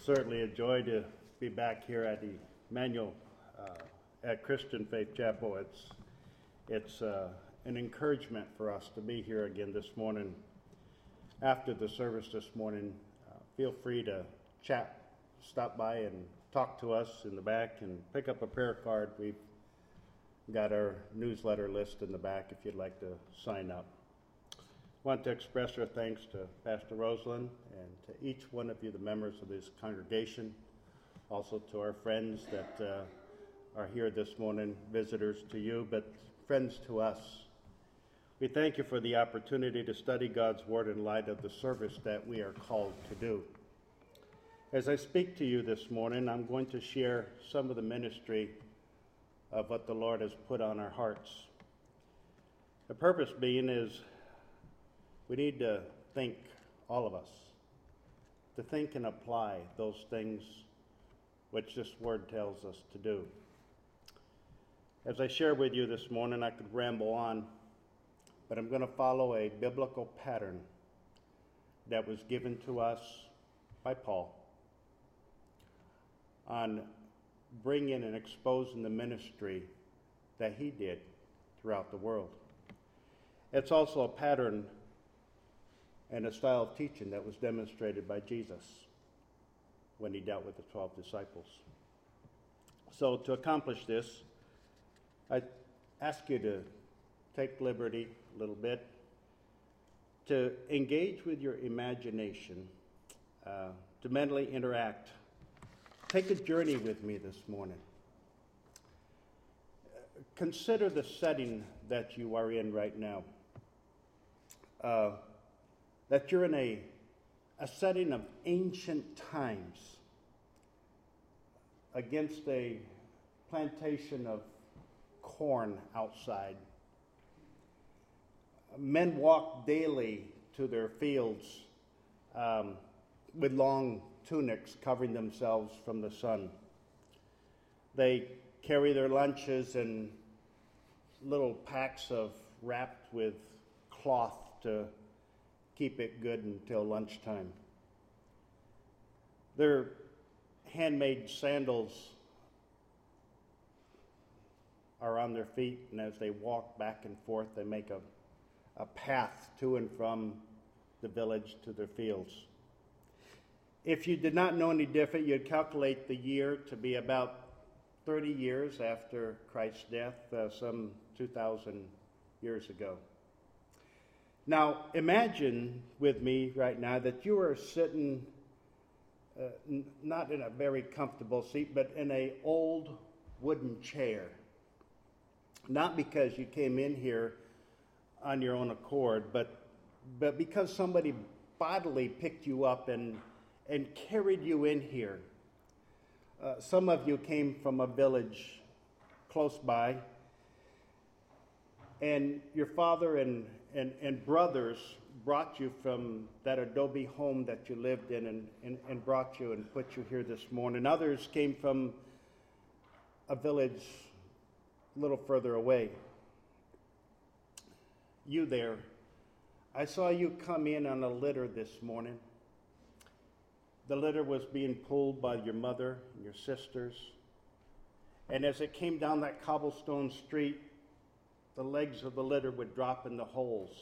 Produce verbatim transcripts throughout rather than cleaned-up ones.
certainly a joy to be back here at the Emmanuel uh, at Christian Faith Chapel. It's it's uh, an encouragement for us to be here again this morning. After the service this morning, uh, feel free to chat, stop by and talk to us in the back and pick up a prayer card. We've got our newsletter list in the back if you'd like to sign up. I want to express our thanks to Pastor Rosalind and to each one of you, the members of this congregation, also to our friends that uh, are here this morning, visitors to you, but friends to us. We thank you for the opportunity to study God's Word in light of the service that we are called to do. As I speak to you this morning, I'm going to share some of the ministry of what the Lord has put on our hearts. The purpose being is we need to think, all of us, to think and apply those things which this Word tells us to do. As I share with you this morning, I could ramble on, but I'm going to follow a biblical pattern that was given to us by Paul on bringing and exposing the ministry that he did throughout the world. It's also a pattern and a style of teaching that was demonstrated by Jesus when he dealt with the twelve disciples. So to accomplish this, I ask you to take liberty a little bit to engage with your imagination, uh, to mentally interact. Take a journey with me this morning. Consider the setting that you are in right now. Uh, that you're in a, a setting of ancient times against a plantation of corn outside. Men walk daily to their fields um, with long tunics covering themselves from the sun. They carry their lunches in little packs of wrapped with cloth to keep it good until lunchtime. Their handmade sandals are on their feet, and as they walk back and forth, they make a, a path to and from the village to their fields. If you did not know any different, you'd calculate the year to be about thirty years after Christ's death, uh, some two thousand years ago. Now, imagine with me right now that you are sitting uh, n- not in a very comfortable seat, but in an old wooden chair. Not because you came in here on your own accord, but but because somebody bodily picked you up and and carried you in here. Uh, some of you came from a village close by, and your father and, and, and brothers brought you from that adobe home that you lived in and, and, and brought you and put you here this morning. Others came from a village a little further away. You there, I saw you come in on a litter this morning. The litter was being pulled by your mother and your sisters. And as it came down that cobblestone street, the legs of the litter would drop in the holes.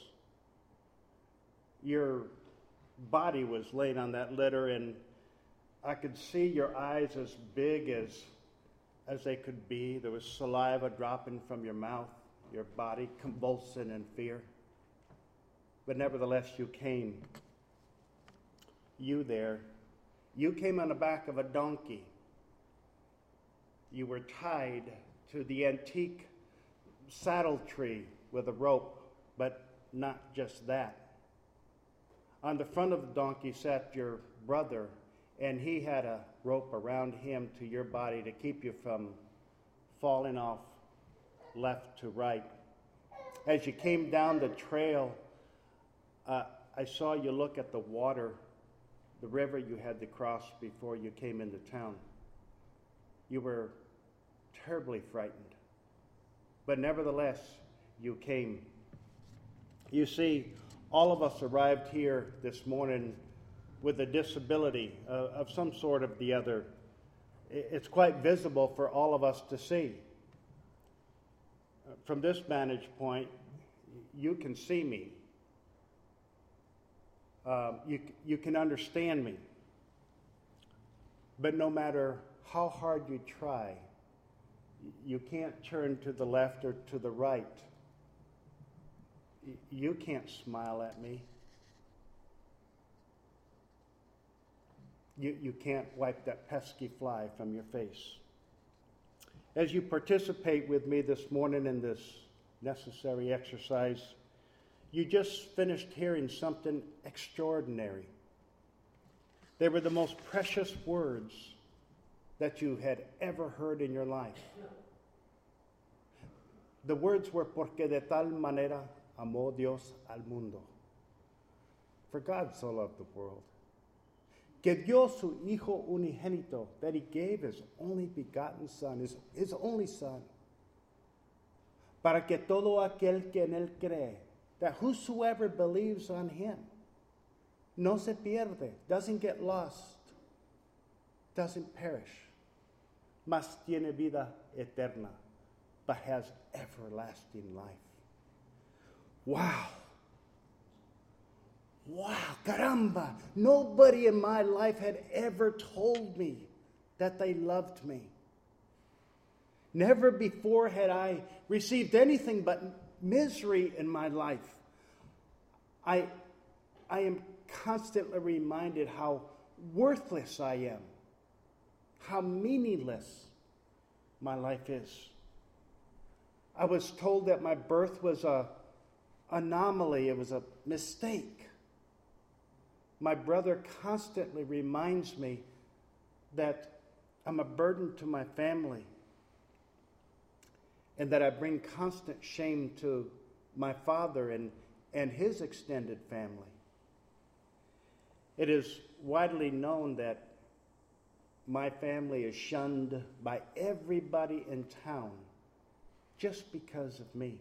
Your body was laying on that litter, and I could see your eyes as big as, as they could be. There was saliva dropping from your mouth, your body convulsing in fear. But nevertheless, you came. You there. You came on the back of a donkey. You were tied to the antique saddle tree with a rope, but not just that. On the front of the donkey sat your brother, and he had a rope around him to your body to keep you from falling off left to right. As you came down the trail, uh, I saw you look at the water, the river you had to cross before you came into town. You were terribly frightened. But nevertheless, you came. You see, all of us arrived here this morning with a disability uh, of some sort of the other. It's quite visible for all of us to see. From this vantage point, you can see me. Uh, you, you can understand me. But no matter how hard you try, you can't turn to the left or to the right. You can't smile at me. You, you can't wipe that pesky fly from your face. As you participate with me this morning in this necessary exercise, you just finished hearing something extraordinary. They were the most precious words that you had ever heard in your life. The words were, porque de tal manera amó Dios al mundo. For God so loved the world, que dio su Hijo unigénito, that he gave his only begotten Son, his, his only Son, para que todo aquel que en él cree, that whosoever believes on him, no se pierde, doesn't get lost, doesn't perish, mas tiene vida eterna, but has everlasting life. Wow. Wow, caramba. Nobody in my life had ever told me that they loved me. Never before had I received anything but misery in my life. I, I am constantly reminded how worthless I am, how meaningless my life is. I was told that my birth was an anomaly, it was a mistake. My brother constantly reminds me that I'm a burden to my family and that I bring constant shame to my father and, and his extended family. It is widely known that my family is shunned by everybody in town just because of me.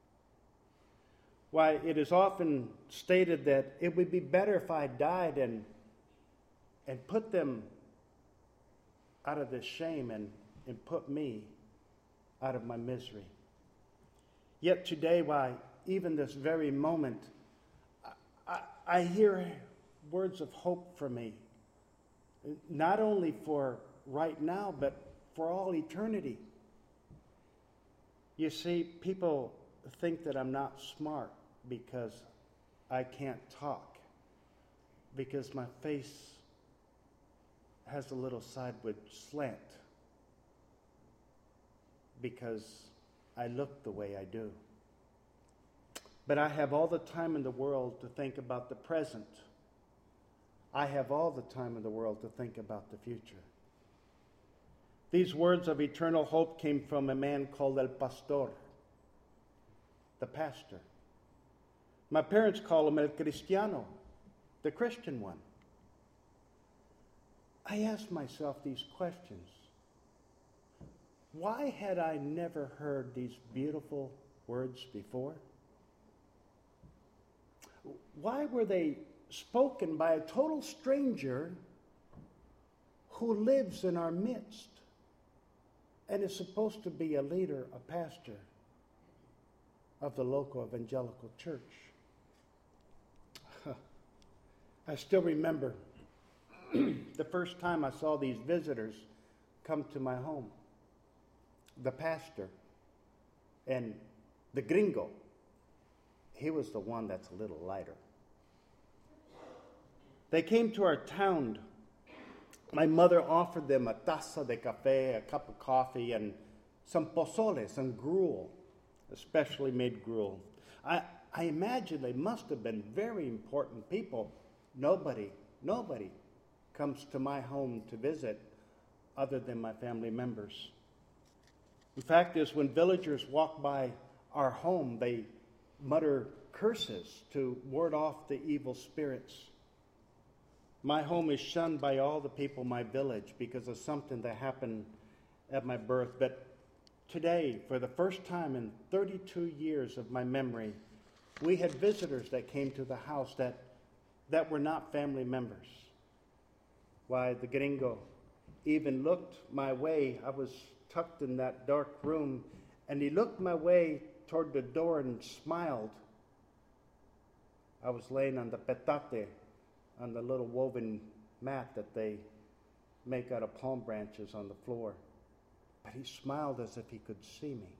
Why, it is often stated that it would be better if I died and, and put them out of this shame and, and put me out of my misery. Yet today, why, even this very moment, I, I, I hear words of hope for me, not only for right now, but for all eternity. You see, people think that I'm not smart because I can't talk, because my face has a little sideward slant, because I look the way I do. But I have all the time in the world to think about the present. I have all the time in the world to think about the future. These words of eternal hope came from a man called El Pastor, the pastor. My parents call him El Cristiano, the Christian one. I asked myself these questions. Why had I never heard these beautiful words before? Why were they spoken by a total stranger who lives in our midst and is supposed to be a leader, a pastor of the local evangelical church? I still remember the first time I saw these visitors come to my home. The pastor and the gringo, he was the one that's a little lighter. They came to our town. My mother offered them a taza de café, a cup of coffee, and some pozole, some gruel, especially made gruel. I, I imagine they must have been very important people. Nobody, nobody comes to my home to visit other than my family members. The fact is, when villagers walk by our home, they mutter curses to ward off the evil spirits. My home is shunned by all the people in my village because of something that happened at my birth. But today, for the first time in thirty-two years of my memory, we had visitors that came to the house that that were not family members. Why, the gringo even looked my way. I was tucked in that dark room, and he looked my way toward the door and smiled. I was laying on the petate, on the little woven mat that they make out of palm branches on the floor. But he smiled as if he could see me.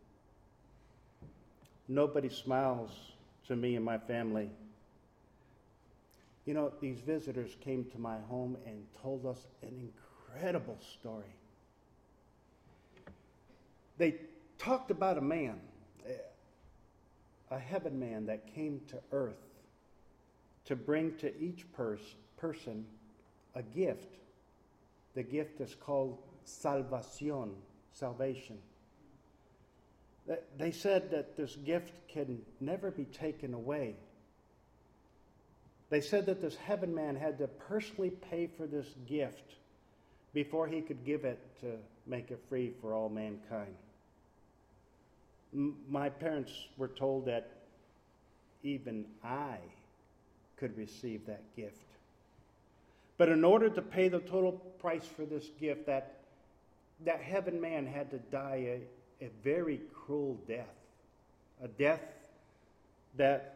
Nobody smiles to me and my family. You know, these visitors came to my home and told us an incredible story. They talked about a man, a heaven man that came to earth to bring to each pers- person a gift. The gift is called salvación, salvation. They said that this gift can never be taken away. They said that this heaven man had to personally pay for this gift before he could give it to make it free for all mankind. M- my parents were told that even I could receive that gift. But in order to pay the total price for this gift, that, that heaven man had to die a, a very cruel death, a death that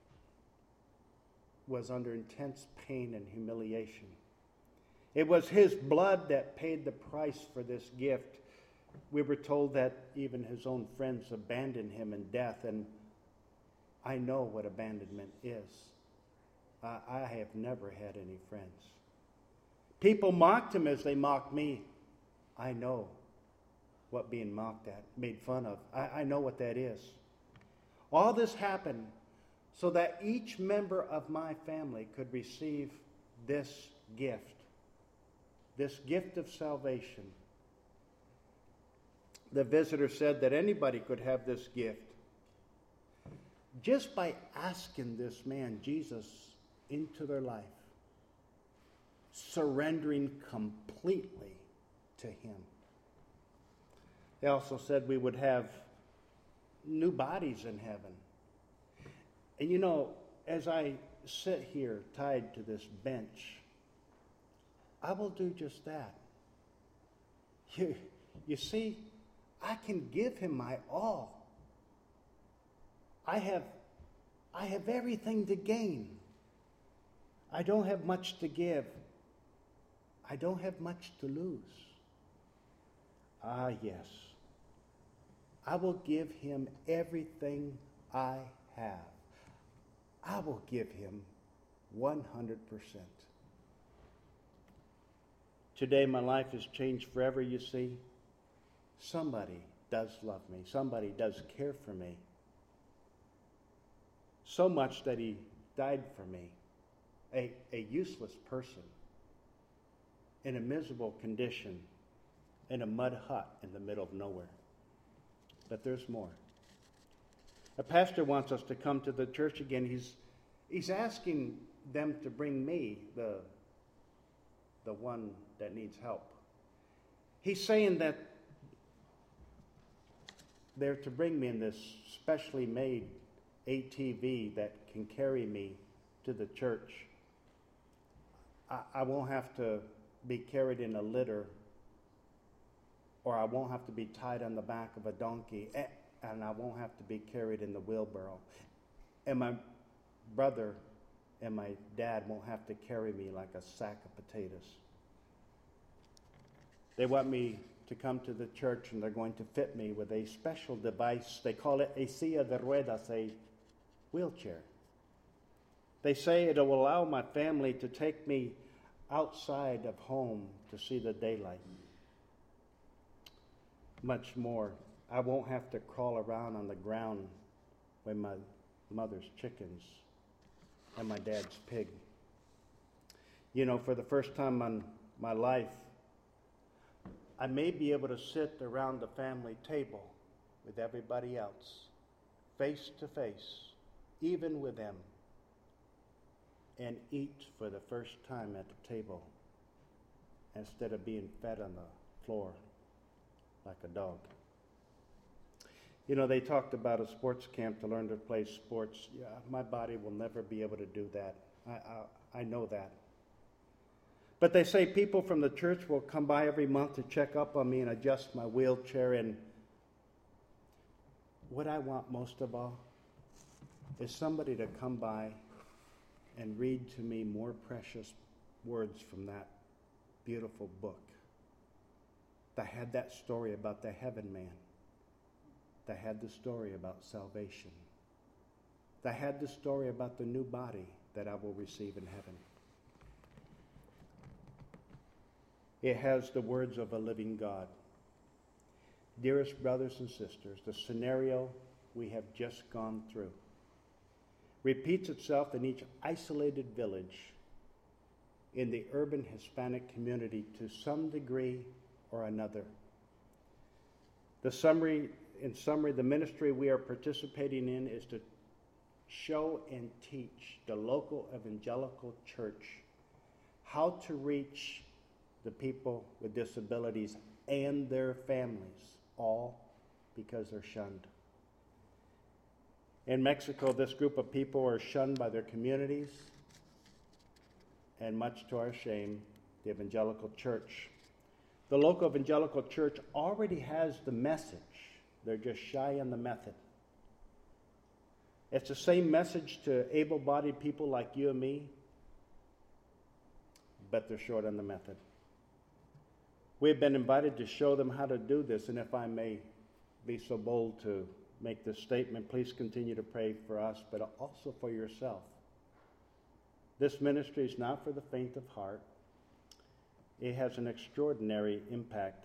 was under intense pain and humiliation. It was his blood that paid the price for this gift. We were told that even his own friends abandoned him in death, and I know what abandonment is. I, I have never had any friends. People mocked him as they mocked me. I know what being mocked at, made fun of. I, I know what that is. All this happened so that each member of my family could receive this gift, this gift of salvation. The visitor said that anybody could have this gift just by asking this man, Jesus, into their life, surrendering completely to him. They also said we would have new bodies in heaven. And you know, as I sit here tied to this bench, I will do just that. You, you see, I can give him my all. I have, I have everything to gain. I don't have much to give. I don't have much to lose. Ah, yes. I will give him everything I have. I will give him one hundred percent. Today my life has changed forever, you see. Somebody does love me. Somebody does care for me. So much that he died for me. A, a useless person in a miserable condition in a mud hut in the middle of nowhere. But there's more. A pastor wants us to come to the church again. He's, he's asking them to bring me, the, the one that needs help. He's saying that they're to bring me in this specially made A T V that can carry me to the church. I, I won't have to be carried in a litter, or I won't have to be tied on the back of a donkey, and I won't have to be carried in the wheelbarrow. And my brother and my dad won't have to carry me like a sack of potatoes. They want me to come to the church, and they're going to fit me with a special device. They call it a silla de ruedas, a wheelchair. They say it will allow my family to take me outside of home to see the daylight. Much more. I won't have to crawl around on the ground with my mother's chickens and my dad's pig. You know, for the first time in my life, I may be able to sit around the family table with everybody else, face to face, even with them, and eat for the first time at the table instead of being fed on the floor like a dog. You know, they talked about a sports camp to learn to play sports. Yeah, my body will never be able to do that. I, I, I know that. But they say people from the church will come by every month to check up on me and adjust my wheelchair. And what I want most of all is somebody to come by and read to me more precious words from that beautiful book that had that story about the heaven man, that had the story about salvation, that had the story about the new body that I will receive in heaven. It has the words of a living God. Dearest brothers and sisters, the scenario we have just gone through repeats itself in each isolated village in the urban Hispanic community to some degree or another. The summary, in summary, the ministry we are participating in is to show and teach the local evangelical church how to reach the people with disabilities and their families, all because they're shunned. In Mexico, this group of people are shunned by their communities, and much to our shame, the evangelical church. The local evangelical church already has the message. They're just shy on the method. It's the same message to able-bodied people like you and me, but they're short on the method. We've been invited to show them how to do this, and if I may be so bold to make this statement, please continue to pray for us, but also for yourself. This ministry is not for the faint of heart. It has an extraordinary impact.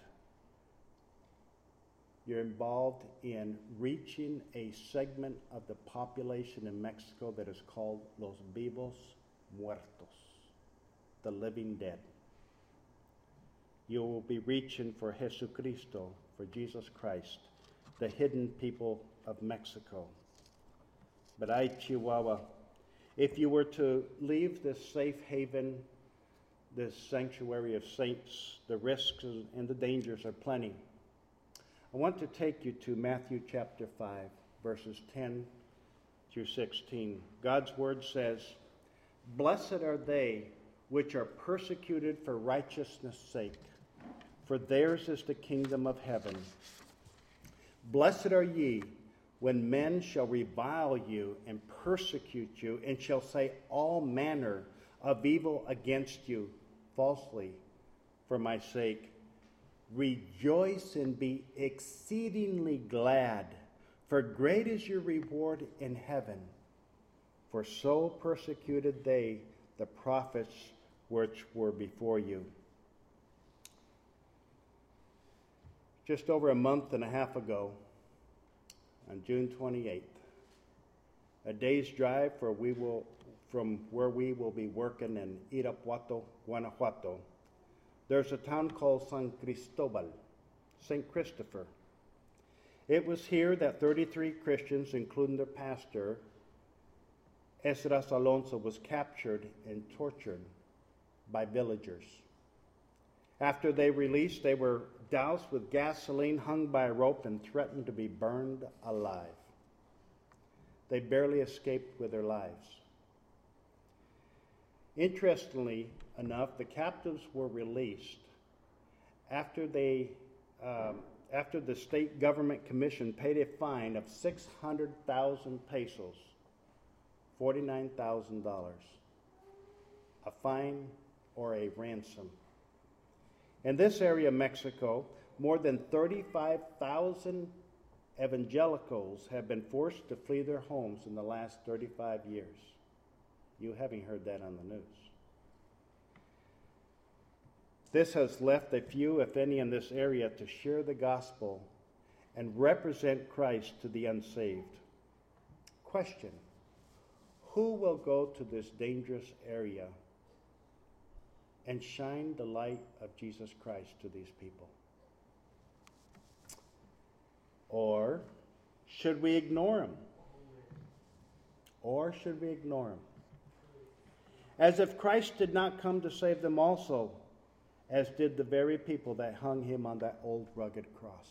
You're involved in reaching a segment of the population in Mexico that is called Los Vivos Muertos, the living dead. You will be reaching for Jesucristo, for Jesus Christ, the hidden people of Mexico. But I, Chihuahua, if you were to leave this safe haven, this sanctuary of saints, the risks and the dangers are plenty. I want to take you to Matthew chapter five, verses ten through sixteen. God's word says, "Blessed are they which are persecuted for righteousness' sake, for theirs is the kingdom of heaven. Blessed are ye when men shall revile you and persecute you, and shall say all manner of evil against you falsely for my sake. Rejoice and be exceedingly glad, for great is your reward in heaven. For so persecuted they the prophets which were before you." Just over a month and a half ago, on June twenty-eighth, a day's drive for we will, from where we will be working in Irapuato, Guanajuato, there's a town called San Cristobal, Saint Christopher. It was here that thirty-three Christians, including their pastor, Esdras Alonso, was captured and tortured by villagers. After they released, they were doused with gasoline, hung by a rope, and threatened to be burned alive. They barely escaped with their lives. Interestingly enough, the captives were released after they, um, after the state government commission paid a fine of six hundred thousand pesos, forty-nine thousand dollars, a fine or a ransom. In this area of Mexico, more than thirty-five thousand evangelicals have been forced to flee their homes in the last thirty-five years. You haven't heard that on the news. This has left a few, if any, in this area to share the gospel and represent Christ to the unsaved. Question: who will go to this dangerous area and shine the light of Jesus Christ to these people? Or should we ignore him? Or should we ignore him? As if Christ did not come to save them also, as did the very people that hung him on that old rugged cross.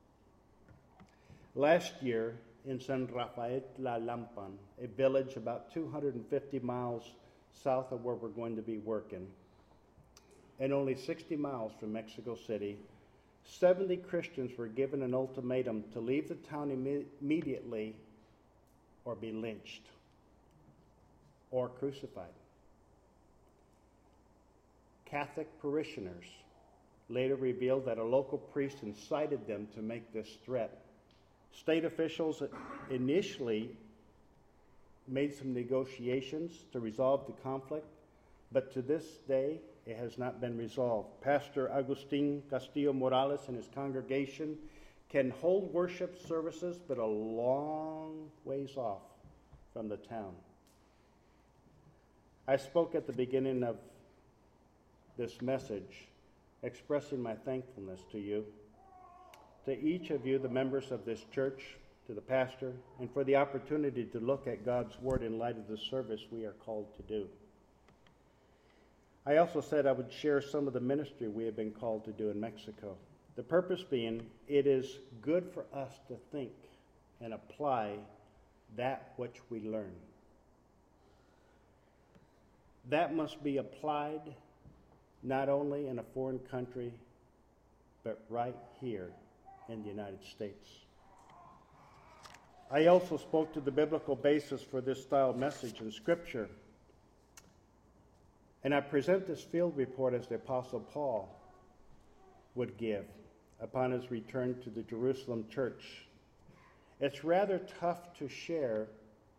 Last year in San Rafael Tlalampan, a village about two hundred fifty miles south of where we're going to be working, and only sixty miles from Mexico City, seventy Christians were given an ultimatum to leave the town imme- immediately or be lynched or crucified. Catholic parishioners later revealed that a local priest incited them to make this threat. State officials initially made some negotiations to resolve the conflict, but to this day it has not been resolved. Pastor Agustin Castillo Morales and his congregation can hold worship services, but a long ways off from the town. I spoke at the beginning of this message expressing my thankfulness to you, to each of you, the members of this church, to the pastor, and for the opportunity to look at God's Word in light of the service we are called to do. I also said I would share some of the ministry we have been called to do in Mexico. The purpose being, it is good for us to think and apply that which we learn. That must be applied not only in a foreign country, but right here in the United States. I also spoke to the biblical basis for this style message in Scripture. And I present this field report as the Apostle Paul would give upon his return to the Jerusalem church. It's rather tough to share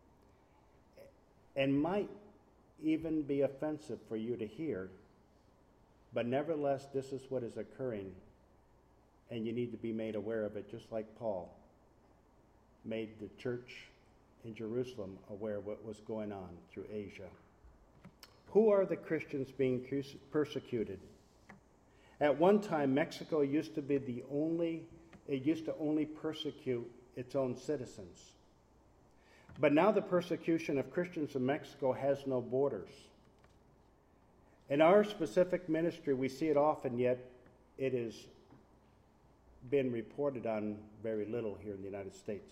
and might even be offensive for you to hear, but nevertheless, this is what is occurring, and you need to be made aware of it, just like Paul made the church in Jerusalem aware of what was going on through Asia. Who are the Christians being persecuted? At one time, Mexico used to be the only, it used to only persecute its own citizens. But now the persecution of Christians in Mexico has no borders. In our specific ministry, we see it often, yet it has been reported on very little here in the United States.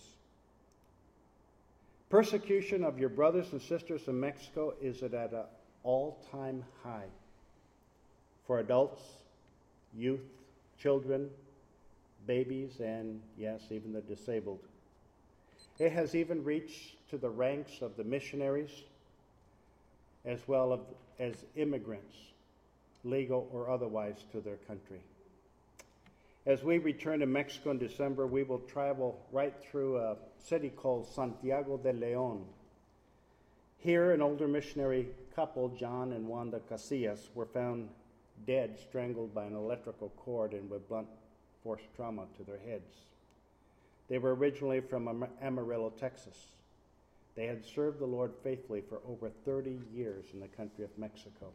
Persecution of your brothers and sisters in Mexico is at an all-time high for adults, youth, children, babies, and yes, even the disabled. It has even reached to the ranks of the missionaries as well as immigrants, legal or otherwise, to their country. As we return to Mexico in December, we will travel right through a city called Santiago de León. Here, an older missionary couple, John and Wanda Casillas, were found dead, strangled by an electrical cord and with blunt force trauma to their heads. They were originally from Amarillo, Texas. They had served the Lord faithfully for over thirty years in the country of Mexico.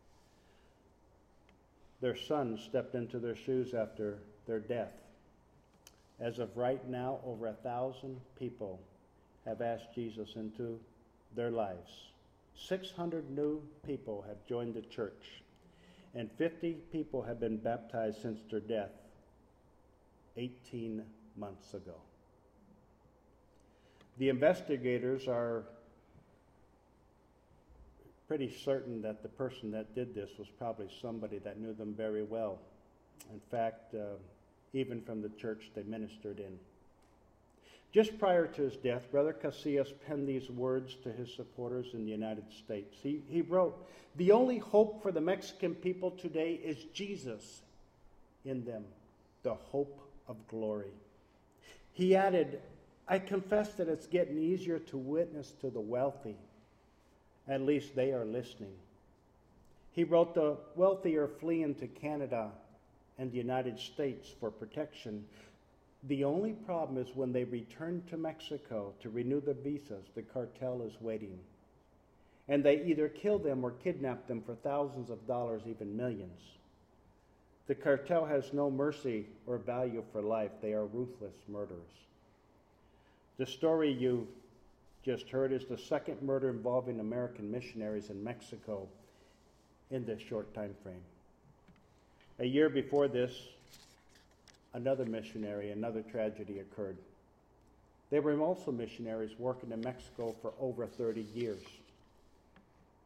Their son stepped into their shoes after their death. As of right now, over a thousand people have asked Jesus into their lives. six hundred new people have joined the church, and fifty people have been baptized since their death eighteen months ago. The investigators are pretty certain that the person that did this was probably somebody that knew them very well. In fact, uh, even from the church they ministered in. Just prior to his death, Brother Casillas penned these words to his supporters in the United States. He, he wrote, "The only hope for the Mexican people today is Jesus in them, the hope of glory." He added, "I confess that it's getting easier to witness to the wealthy. At least they are listening." He wrote, "The wealthy are fleeing to Canada and the United States for protection. The only problem is when they return to Mexico to renew their visas, the cartel is waiting. And they either kill them or kidnap them for thousands of dollars, even millions. The cartel has no mercy or value for life. They are ruthless murderers." The story you just heard is the second murder involving American missionaries in Mexico in this short time frame. A year before this, another missionary, another tragedy occurred. They were also missionaries working in Mexico for over thirty years.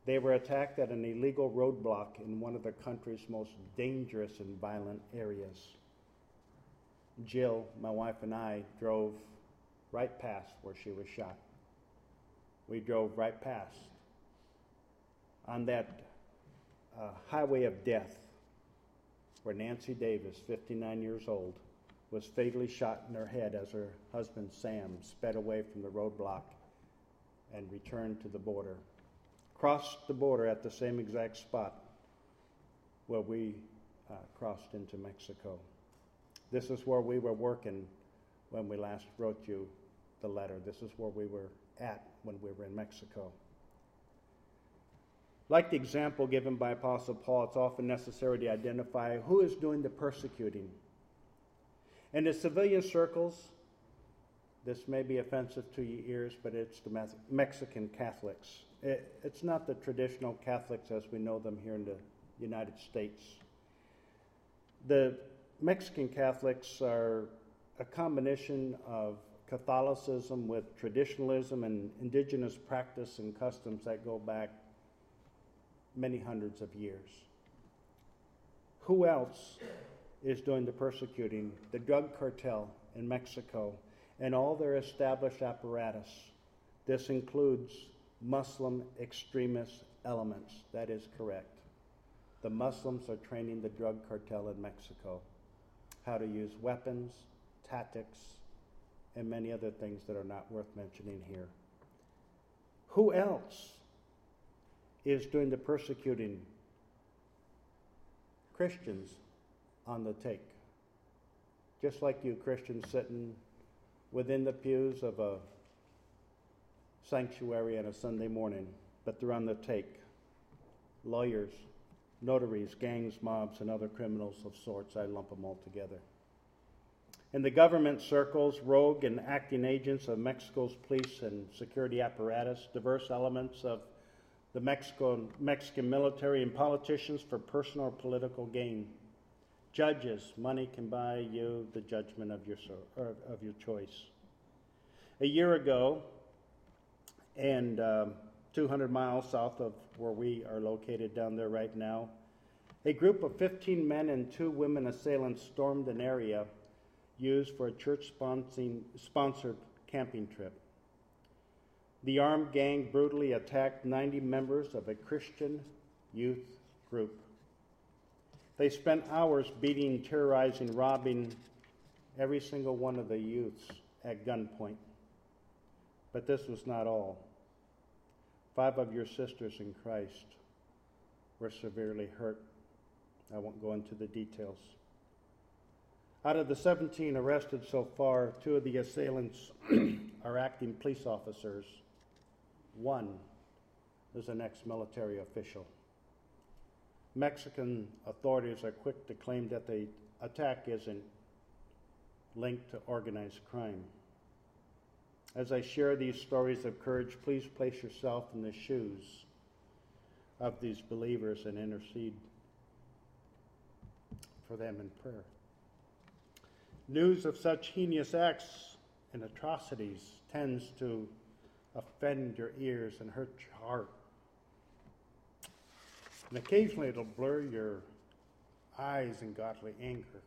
They were attacked at an illegal roadblock in one of the country's most dangerous and violent areas. Jill, my wife, and I drove right past where she was shot. We drove right past on that uh, highway of death where Nancy Davis, fifty-nine years old, was fatally shot in her head as her husband Sam sped away from the roadblock and returned to the border. Crossed the border at the same exact spot where we uh, crossed into Mexico. This is where we were working when we last wrote you the letter. This is where we were at when we were in Mexico. Like the example given by Apostle Paul, it's often necessary to identify who is doing the persecuting. In the civilian circles, this may be offensive to your ears, but it's the Mexican Catholics. It, it's not the traditional Catholics as we know them here in the United States. The Mexican Catholics are a combination of Catholicism with traditionalism and indigenous practice and customs that go back many hundreds of years. Who else is doing the persecuting? The drug cartel in Mexico and all their established apparatus. This includes Muslim extremist elements. That is correct. The Muslims are training the drug cartel in Mexico how to use weapons, tactics, and many other things that are not worth mentioning here. Who else is doing the persecuting? Christians on the take. Just like you Christians sitting within the pews of a sanctuary on a Sunday morning, but they're on the take. Lawyers, notaries, gangs, mobs, and other criminals of sorts. I lump them all together. In the government circles, rogue and acting agents of Mexico's police and security apparatus, diverse elements of the Mexico, Mexican military, and politicians for personal or political gain. Judges, money can buy you the judgment of your, of your choice. A year ago, and um, two hundred miles south of where we are located down there right now, a group of fifteen men and two women assailants stormed an area used for a church-sponsored camping trip. The armed gang brutally attacked ninety members of a Christian youth group. They spent hours beating, terrorizing, robbing every single one of the youths at gunpoint. But this was not all. Five of your sisters in Christ were severely hurt. I won't go into the details. Out of the seventeen arrested so far, two of the assailants are acting police officers. One is an ex-military official. Mexican authorities are quick to claim that the attack isn't linked to organized crime. As I share these stories of courage, please place yourself in the shoes of these believers and intercede for them in prayer. News of such heinous acts and atrocities tends to offend your ears and hurt your heart. And occasionally it'll blur your eyes in godly anger.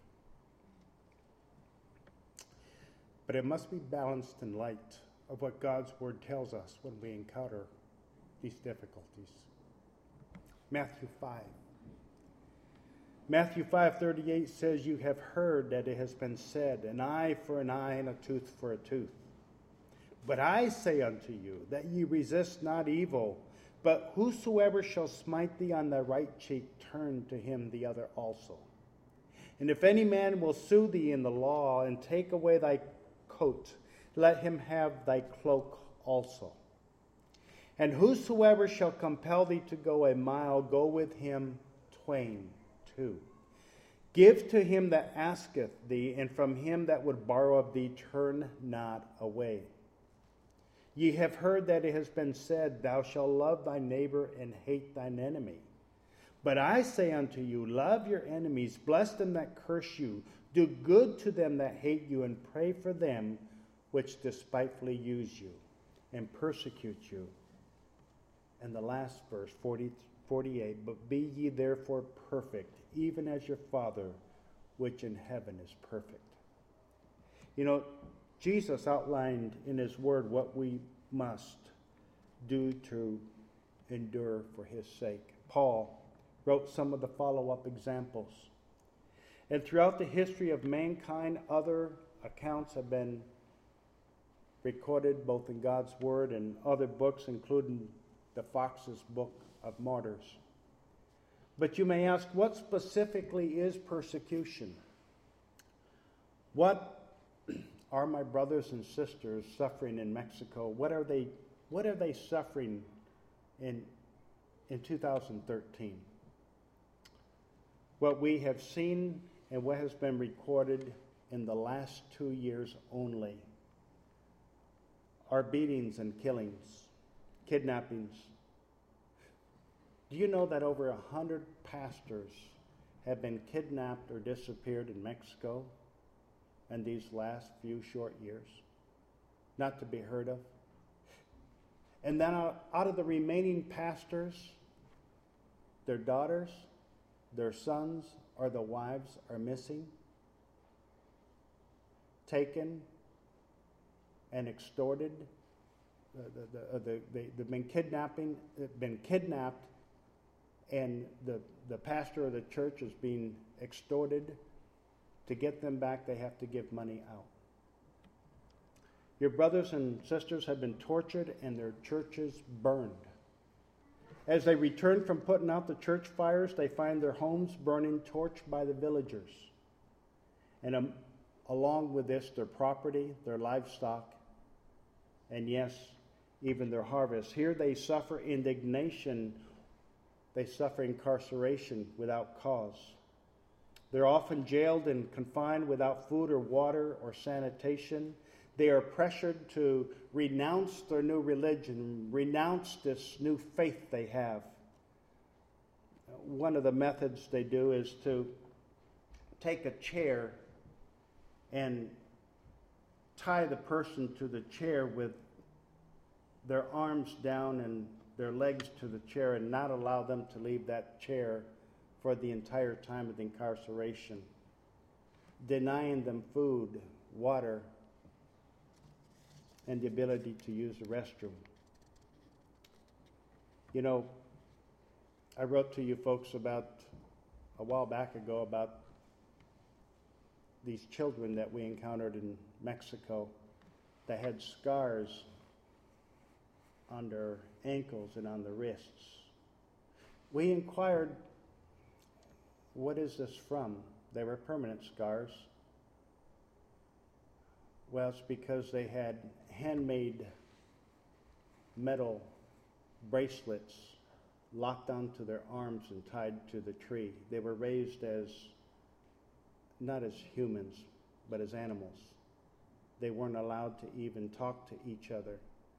But it must be balanced in light of what God's Word tells us when we encounter these difficulties. Matthew five. Matthew five thirty-eight says, "You have heard that it has been said, an eye for an eye and a tooth for a tooth. But I say unto you, that ye resist not evil, but whosoever shall smite thee on the right cheek, turn to him the other also. And if any man will sue thee in the law, and take away thy coat, let him have thy cloak also. And whosoever shall compel thee to go a mile, go with him twain too. Give to him that asketh thee, and from him that would borrow of thee, turn not away. Ye have heard that it has been said, Thou shalt love thy neighbor and hate thine enemy. But I say unto you, love your enemies, bless them that curse you, do good to them that hate you, and pray for them which despitefully use you and persecute you, And the last verse, forty, forty-eight, but be ye therefore perfect, even as your Father which in heaven is perfect. You know, Jesus outlined in his word what we must do to endure for his sake. Paul wrote some of the follow-up examples. And throughout the history of mankind, other accounts have been recorded both in God's word and other books, including the Fox's Book of Martyrs. But you may ask, what specifically is persecution? What are my brothers and sisters suffering in Mexico? What are they, what are they suffering in, in two thousand thirteen? What we have seen and what has been recorded in the last two years only are beatings and killings, kidnappings. Do you know that over a hundred pastors have been kidnapped or disappeared in Mexico in these last few short years? Not to be heard of. And then out of the remaining pastors, their daughters, their sons, or the wives are missing, taken, and extorted. The, the, the, the, they've been kidnapping, been kidnapped, and the, the pastor of the church is being extorted. To get them back, they have to give money out. Your brothers and sisters have been tortured and their churches burned. As they return from putting out the church fires, they find their homes burning, torched by the villagers. And um, along with this, their property, their livestock, and yes, even their harvest. Here they suffer indignation. They suffer incarceration without cause. They're often jailed and confined without food or water or sanitation. They are pressured to renounce their new religion, renounce this new faith they have. One of the methods they do is to take a chair and tie the person to the chair with their arms down and their legs to the chair and not allow them to leave that chair for the entire time of the incarceration, denying them food, water, and the ability to use the restroom. You know, I wrote to you folks about a while back ago about these children that we encountered in Mexico that had scars on their ankles and on the wrists. We inquired, what is this from? They were permanent scars. Well, it's because they had handmade metal bracelets locked onto their arms and tied to the tree. They were raised as, not as humans, but as animals. They weren't allowed to even talk to each other.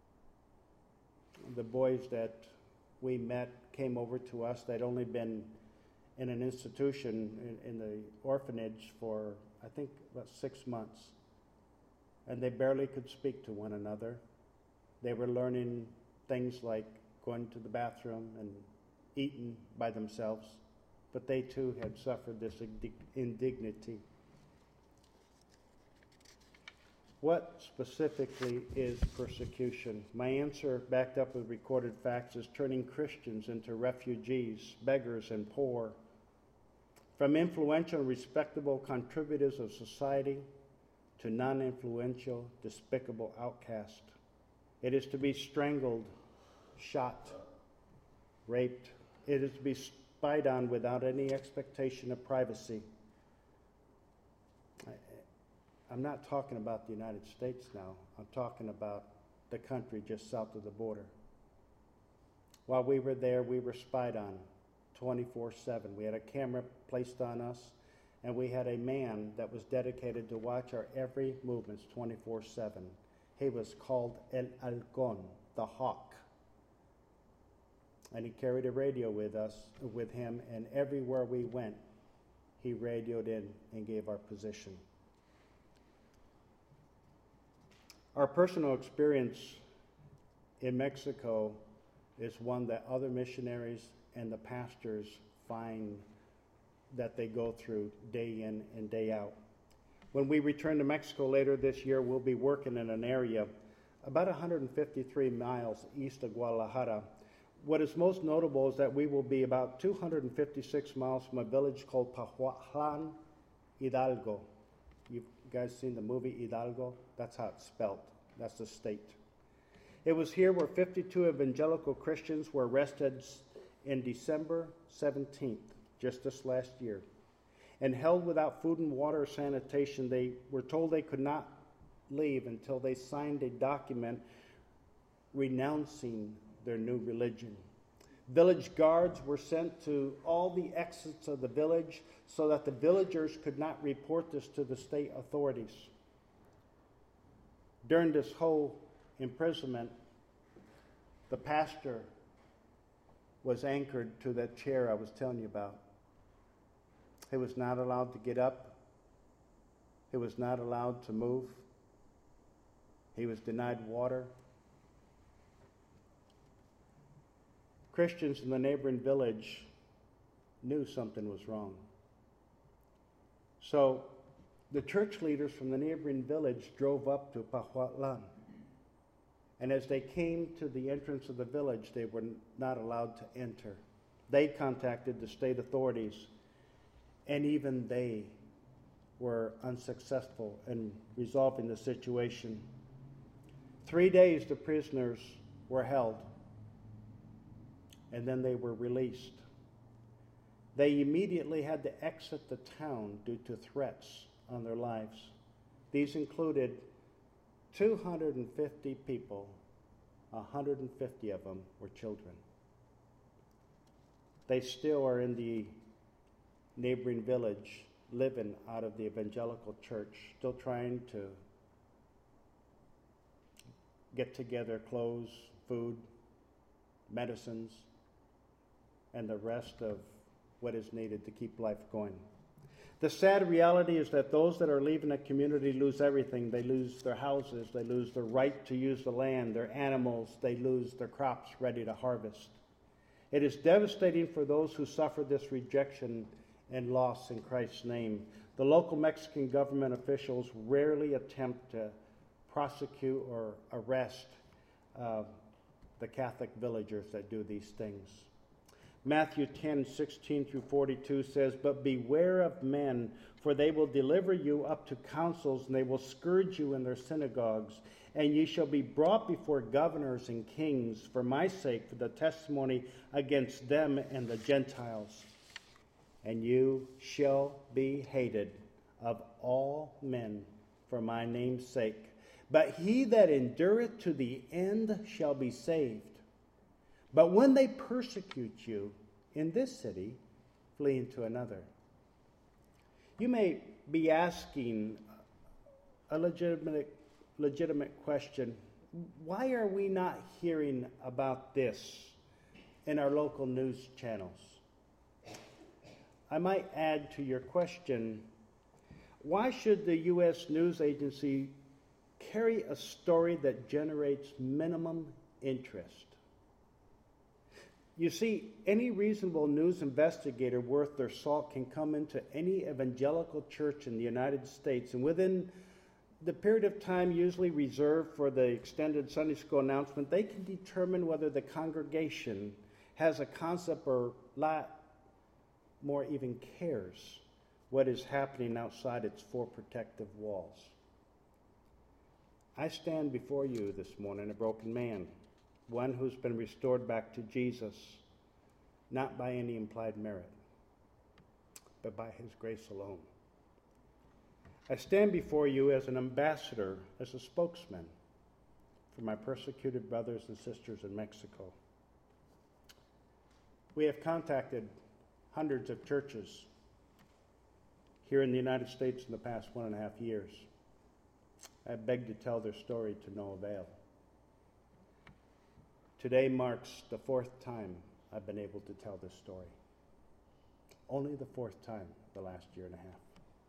The boys that we met came over to us. They'd only been in an institution in, in the orphanage for, I think, about six months. And they barely could speak to one another. They were learning things like going to the bathroom and eating by themselves. But they too had suffered this indignity. What specifically is persecution? My answer, backed up with recorded facts, is turning Christians into refugees, beggars, and poor. From influential and respectable contributors of society to non-influential, despicable outcast. It is to be strangled, shot, raped. It is to be spied on without any expectation of privacy. I, I'm not talking about the United States now. I'm talking about the country just south of the border. While we were there, we were spied on twenty-four seven. We had a camera placed on us, and we had a man that was dedicated to watch our every movements twenty-four seven. He was called El Halcón, the hawk. And he carried a radio with us, with him, and everywhere we went, he radioed in and gave our position. Our personal experience in Mexico is one that other missionaries and the pastors find that they go through day in and day out. When we return to Mexico later this year, we'll be working in an area about one hundred fifty-three miles east of Guadalajara. What is most notable is that we will be about two hundred fifty-six miles from a village called Pajuan Hidalgo. You guys seen the movie Hidalgo? That's how it's spelled. That's the state. It was here where fifty-two evangelical Christians were arrested in December seventeenth, just this last year, and held without food and water or sanitation. They were told they could not leave until they signed a document renouncing their new religion. Village guards were sent to all the exits of the village so that the villagers could not report this to the state authorities. During this whole imprisonment, the pastor was anchored to that chair I was telling you about. He was not allowed to get up. He was not allowed to move. He was denied water. Christians in the neighboring village knew something was wrong. So the church leaders from the neighboring village drove up to Pajuan. And as they came to the entrance of the village, they were not allowed to enter. They contacted the state authorities, and even they were unsuccessful in resolving the situation. Three days the prisoners were held, and then they were released. They immediately had to exit the town due to threats on their lives. These included two hundred fifty people, one hundred fifty of them were children. They still are in the neighboring village, living out of the evangelical church, still trying to get together clothes, food, medicines, and the rest of what is needed to keep life going. The sad reality is that those that are leaving a community lose everything. They lose their houses, they lose their right to use the land, their animals, they lose their crops ready to harvest. It is devastating for those who suffer this rejection and loss in Christ's name. The local Mexican government officials rarely attempt to prosecute or arrest uh, the Catholic villagers that do these things. Matthew ten, sixteen through forty-two says, "But beware of men, for they will deliver you up to councils, and they will scourge you in their synagogues. And ye shall be brought before governors and kings for my sake, for the testimony against them and the Gentiles. And you shall be hated of all men for my name's sake. But he that endureth to the end shall be saved. But when they persecute you in this city, flee into another." You may be asking a legitimate, legitimate question. Why are we not hearing about this in our local news channels? I might add to your question, why should the U S news agency carry a story that generates minimum interest? You see, any reasonable news investigator worth their salt can come into any evangelical church in the United States, and within the period of time usually reserved for the extended Sunday school announcement, they can determine whether the congregation has a concept or lot more even cares what is happening outside its four protective walls. I stand before you this morning a broken man, one who's been restored back to Jesus, not by any implied merit, but by his grace alone. I stand before you as an ambassador, as a spokesman for my persecuted brothers and sisters in Mexico. We have contacted hundreds of churches here in the United States in the past one and a half years. I beg to tell their story to no avail. Today marks the fourth time I've been able to tell this story. Only the fourth time the last year and a half.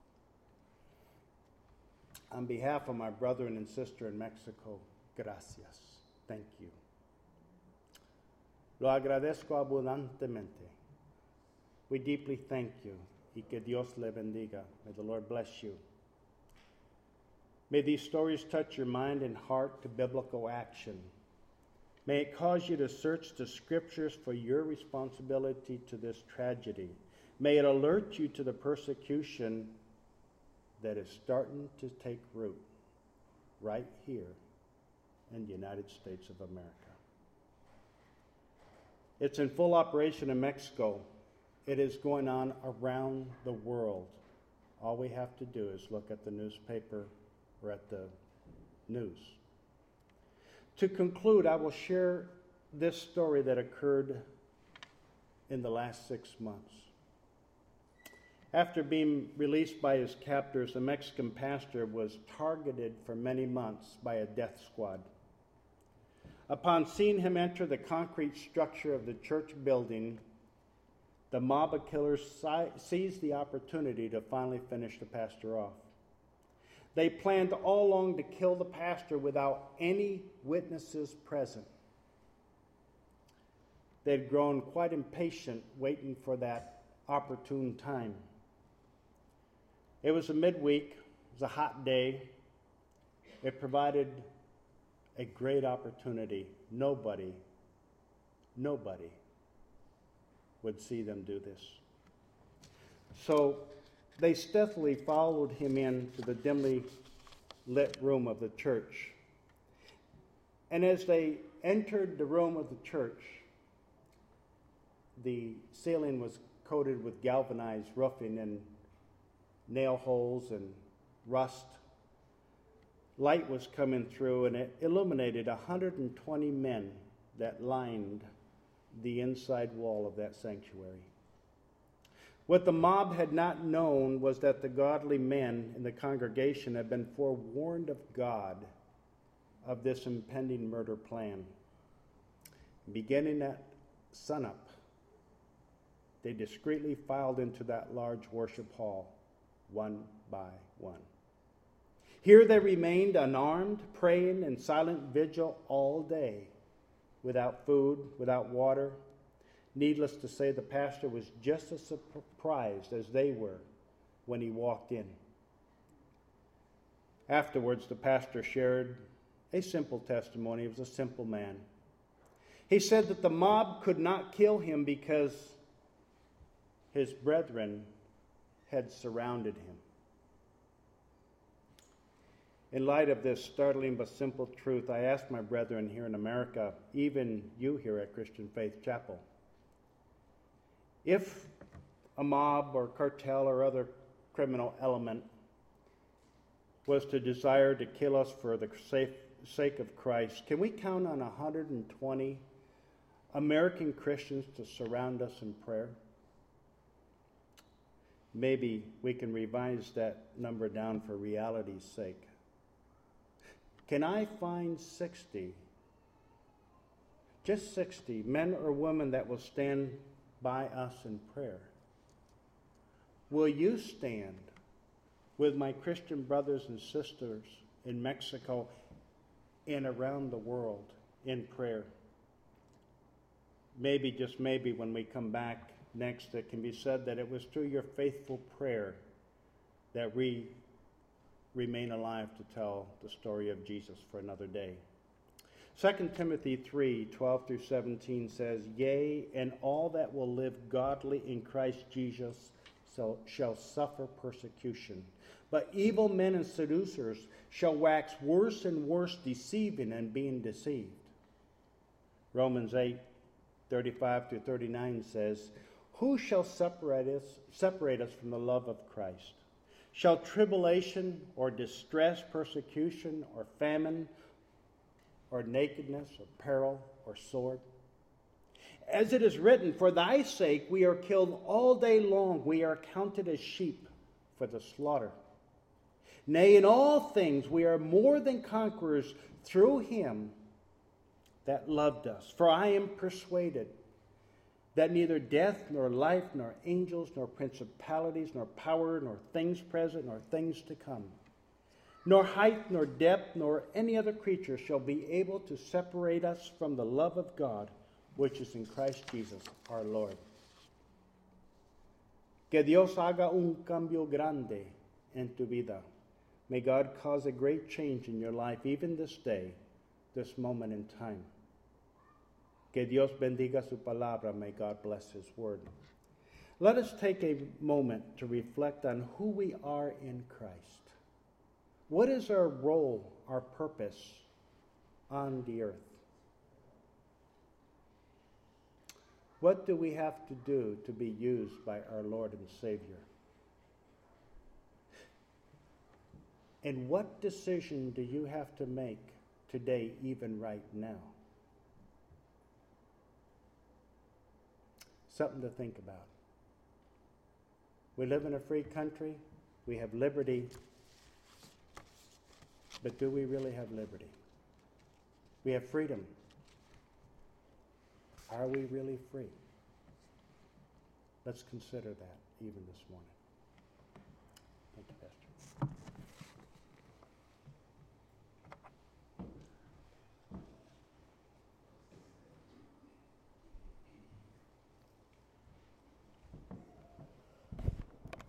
On behalf of my brother and sister in Mexico, gracias. Thank you. Lo agradezco abundantemente. We deeply thank you. Y que Dios le bendiga. May the Lord bless you. May these stories touch your mind and heart to biblical action. May it cause you to search the scriptures for your responsibility to this tragedy. May it alert you to the persecution that is starting to take root right here in the United States of America. It's in full operation in Mexico. It is going on around the world. All we have to do is look at the newspaper or at the news. To conclude, I will share this story that occurred in the last six months. After being released by his captors, a Mexican pastor was targeted for many months by a death squad. Upon seeing him enter the concrete structure of the church building, the mob of killers seized the opportunity to finally finish the pastor off. They planned all along to kill the pastor without any witnesses present. They'd grown quite impatient waiting for that opportune time. It was a midweek. It was a hot day. It provided a great opportunity. Nobody, nobody would see them do this. So they stealthily followed him into the dimly lit room of the church. And as they entered the room of the church, the ceiling was coated with galvanized roofing and nail holes and rust. Light was coming through, and it illuminated one hundred twenty men that lined the inside wall of that sanctuary. What the mob had not known was that the godly men in the congregation had been forewarned of God of this impending murder plan. Beginning at sunup, they discreetly filed into that large worship hall, one by one. Here they remained unarmed, praying in silent vigil all day, without food, without water. Needless to say, the pastor was just as surprised as they were when he walked in. Afterwards, the pastor shared a simple testimony. He was a simple man. He said that the mob could not kill him because his brethren had surrounded him. In light of this startling but simple truth, I asked my brethren here in America, even you here at Christian Faith Chapel, if a mob or cartel or other criminal element was to desire to kill us for the sake of Christ, can we count on one hundred twenty American Christians to surround us in prayer? Maybe we can revise that number down for reality's sake. Can I find sixty, just sixty men or women that will stand by us in prayer? Will you stand with my Christian brothers and sisters in Mexico and around the world in prayer? Maybe, just maybe, when we come back next, it can be said that it was through your faithful prayer that we remain alive to tell the story of Jesus for another day. Second Timothy three, twelve through seventeen says, Yea, and all that will live godly in Christ Jesus shall, shall suffer persecution. But evil men and seducers shall wax worse and worse, deceiving and being deceived. Romans eight, thirty-five through thirty-nine says, Who shall separate us, separate us from the love of Christ? Shall tribulation or distress, persecution or famine or nakedness or peril or sword? As it is written, For thy sake we are killed all day long. We are counted as sheep for the slaughter. Nay, in all things we are more than conquerors through him that loved us. For I am persuaded that neither death, nor life, nor angels, nor principalities, nor power, nor things present, nor things to come, nor height, nor depth, nor any other creature shall be able to separate us from the love of God, which is in Christ Jesus our Lord. Que Dios haga un cambio grande en tu vida. May God cause a great change in your life, even this day, this moment in time. Que Dios bendiga su palabra. May God bless his word. Let us take a moment to reflect on who we are in Christ. What is our role, our purpose on the earth? What do we have to do to be used by our Lord and Savior? And what decision do you have to make today, even right now? Something to think about. We live in a free country. We have liberty. But do we really have liberty? We have freedom. Are we really free? Let's consider that even this morning. Thank you, Pastor.